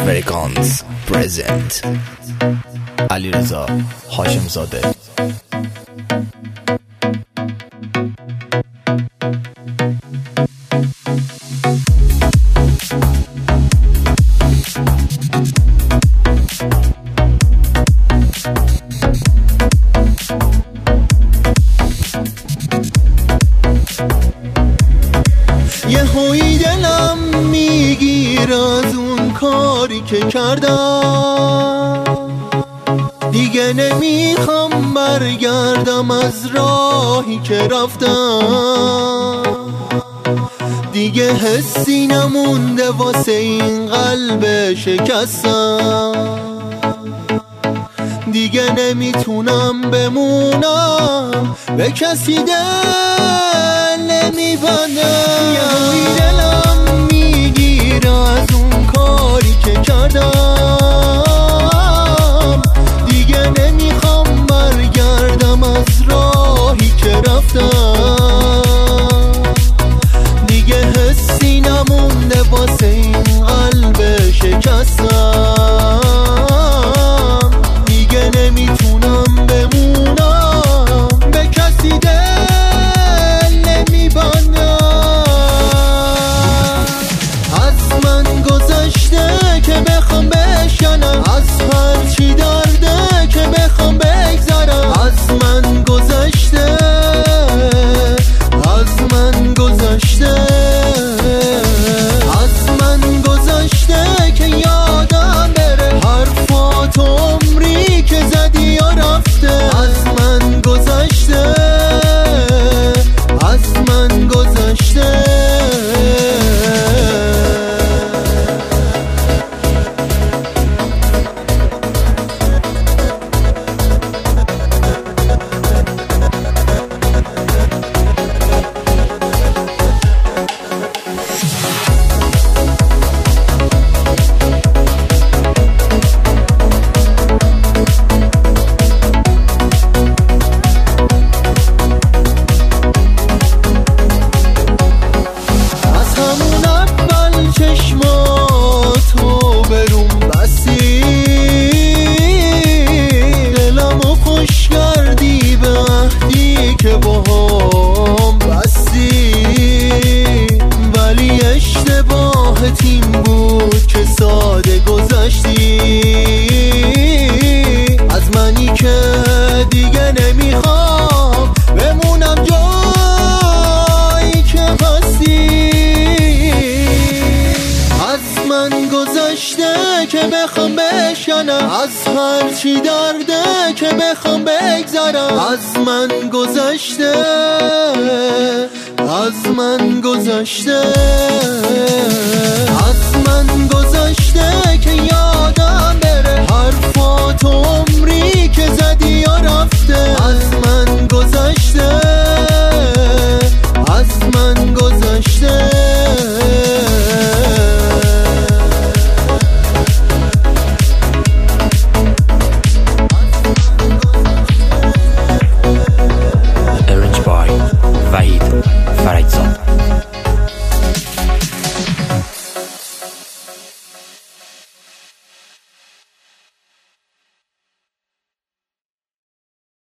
فرکانس پرزنت علیرضا هاشمزاده. یه هوی دلم میگیر از اون کاری که کردم، دیگه نمیخوام برگردم از راهی که رفتم، دیگه حسی نمونده واسه این قلب شکستم، دیگه نمیتونم بمونم به کسی دل نمیبندم. یه روی دلم میگیره از اون کاری که کردم، دیگه نمیخوام برگردم از راهی که رفتم، دیگه حسی نمونده واسه این قلب شکستم، دیگه نمیتونم بمونم به کسی دل نمیبندم. از من گذشته که بخوام بشکنم، از هرچی درده که بخوام بگذرم، از من گذشته، از من گذشته، از من گذشته که یادم بره حرفات عمری که زدی یا رفته، از من گذشته، از من گذشته. چشماتو بروم بسی، دلمو خوش کردی به عهدی که باهام بستی، ولی اشتباه تیم بود که ساده گذشتی از منی که دیگه نمیخوام بمونم جایی که هستی. از من گذشته که بخوام بشکنم، از هرچی درده که بخوام بگذرم، از من گذشته، از من گذشته، از من گذشته که یادم بره حرفات عمری که زدی یا رفته، از من گذشته.